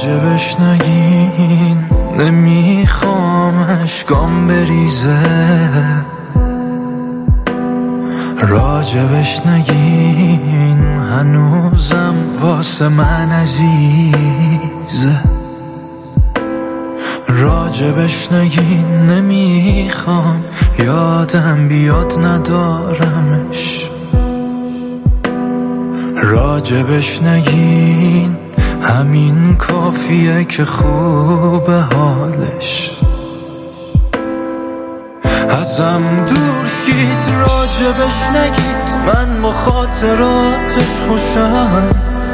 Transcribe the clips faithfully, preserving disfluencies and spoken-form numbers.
راجبش نگین، نمیخوام اشکام بریزه. راجبش نگین، هنوزم واسه من عزیزه. راجبش نگین، نمیخوام یادم بیاد ندارمش. راجبش نگین، همین کافیه که خوبه حالش. ازم دور شید، راجبش نگید، من با خاطراتش خوشم.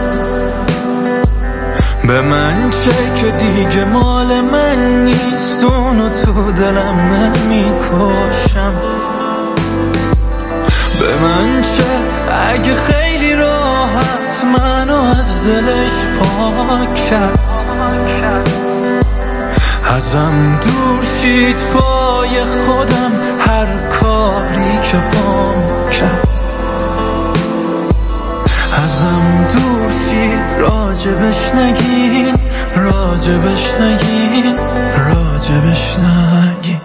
به من چه که دیگه مال من نیست، اونو تو دلم نمیکشم. به من چه اگه خیلی راحت منو از دلش پاک کرد. ازم دور شید پای خودم، هر کاری که پام کرد. ازم دور شید، راجبش نگین، راجبش نگین، راجبش نگین.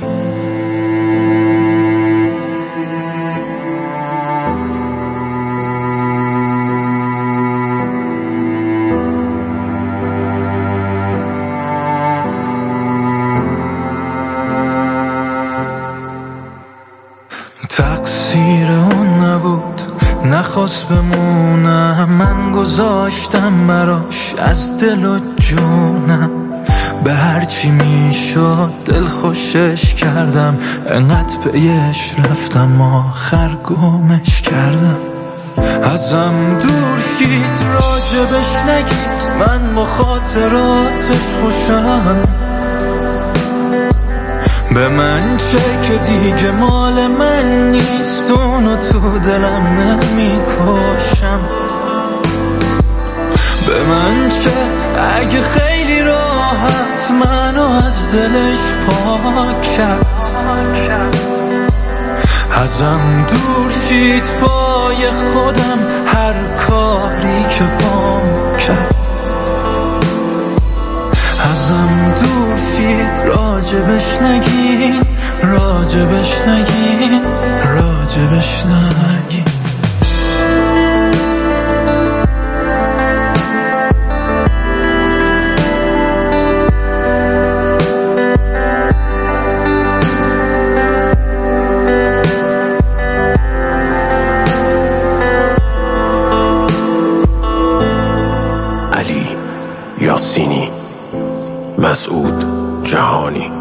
تقصیر اون نبود، نخواست بمونم، من گذاشتم براش از دل و جونم. به هرچی میشد دل خوشش کردم، انقدر پیش رفتم آخر گمش کردم. ازم دور شید، راجبش نگید، من با خاطراتش خوشم. به من چه که دیگه مال من نیست، اونو تو دلم نمیکشم. به من چه اگه خیلی راحت منو از دلش پاک کرد. ازم دور شید پای خودم، هر کاری که پام کرد. ازم دور شید، راجبش نگین، راجبش نگین، راجبش نگین. علی یاسینی، مسعود جهانی.